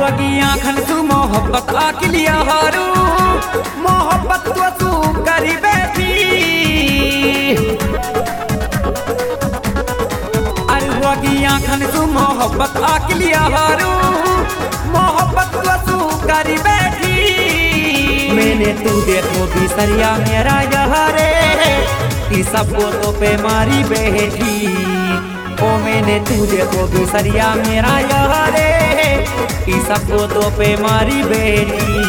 वगी आँखन तू मोहब्बत आकलिया हारू मोहब्बत तो तू करी बैठी अरे वगी आँखन तू मोहब्बत आकलिया हारू मोहब्बत तो तू करी बैठी मैंने तू देखो बिसरिया मेरा यहारे कि सबको तो पे मारी बैठी ओ मैंने तू देखो बिसरिया मेरा यारे ई सबको तो पे मारी बेटी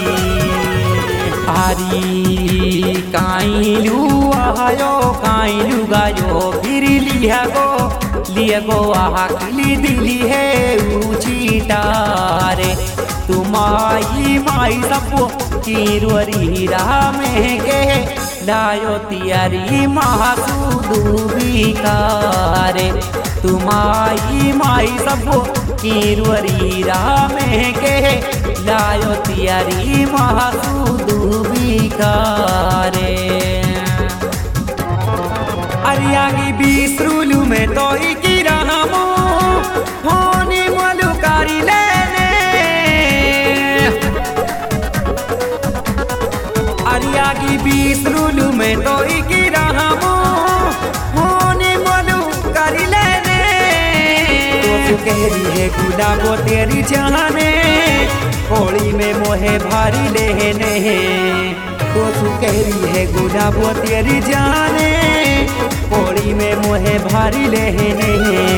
आरी काइलू आयो काइलू गायो फिर लिया गो आहा किली दिली है ऊंची तारे तुम्हारी माई सबको कीरवरी राह में के लायो तियारी महासुदूबी कारे तुम्हारी माई सबो कीरवरी राह में के लायो तियारी महासुदूबी कारे अरियागी बीस रूलू में तो की रामो होनी मलुकारी लेने अरियागी बीस रूलू में तो की रामो होनी मलुकारी लेने तो कहरी है गुलाबो तेरी जाने होली में मोहे भारी लेने तो कहरी है गुलाबो तेरी जाने होली में मोहे भारी लेने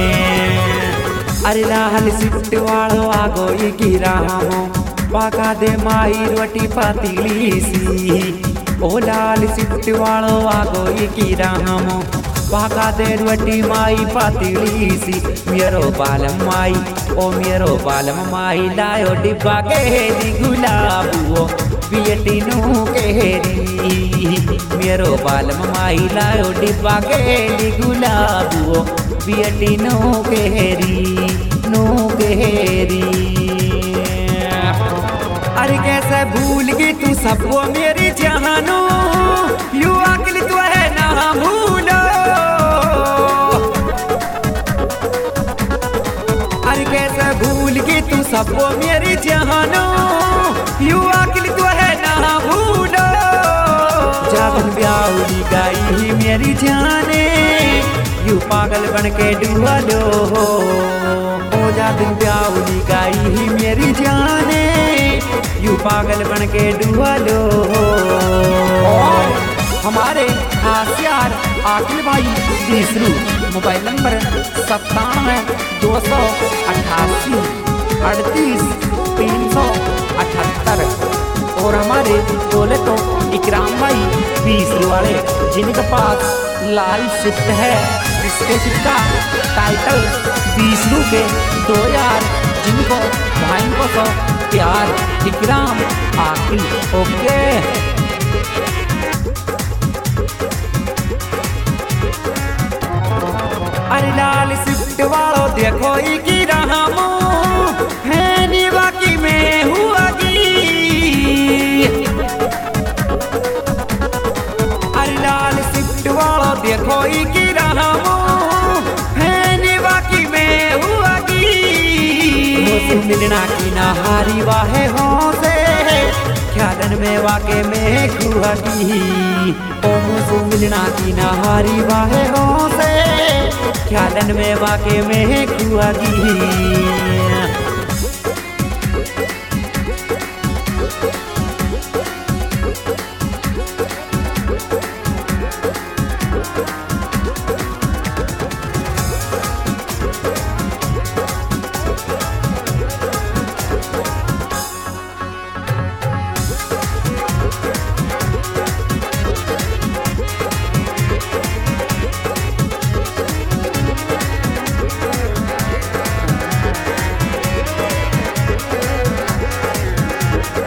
अरे लाल सिट वालो आगो की रामो पाका दे माई रोटी पतीली सी ओ लाल सिट वालो आगो की रामो पाका दे रोटी माई पतीली सी मेरो बालम माई ओ मेरो बालम माई लायो डिब्बा के गुलाबो पियटिनू केरी मेरो बालम माई लायो डिब्बा के गुलाबो पियटिनू केरी नो केरी अरे कैसे भूल गई तू सबको मेरी जानो यू अकल तो है ना भूलो अरे कैसे भूल गई तू सबको मेरी जानो यू अकल तो है ना भूलो जान ब्याउली गाई ही मेरी जाने यू पागल बन के डुबा लो ओ जान ब्याउली गाई ही मेरी जाने यू पागल बन के डुबा लो हमारे खास यार आकिल भाई तीसरू मोबाइल नंबर 97 और हमारे बोले तो इकराम भाई तीसरू वाले जिनके पास लाल सिफ्ट है इसके सिक्का टाइटल तीसरू के 2000 जिनको भाई को तो प्यार इकराम आकिल ओके अरे लाल सिफ्ट वालों देखो की रामो है नी बाकी में हुआ की अरे लाल सिफ्ट वालों देखो की रामो है नी बाकी में हुआ की मिलना की नहारी वाहे हो से ख्यालन में वाके में खुआ की ओ मुझे मिलना की नहारी वाहे हो से ख्यालन में वाके में खुआ की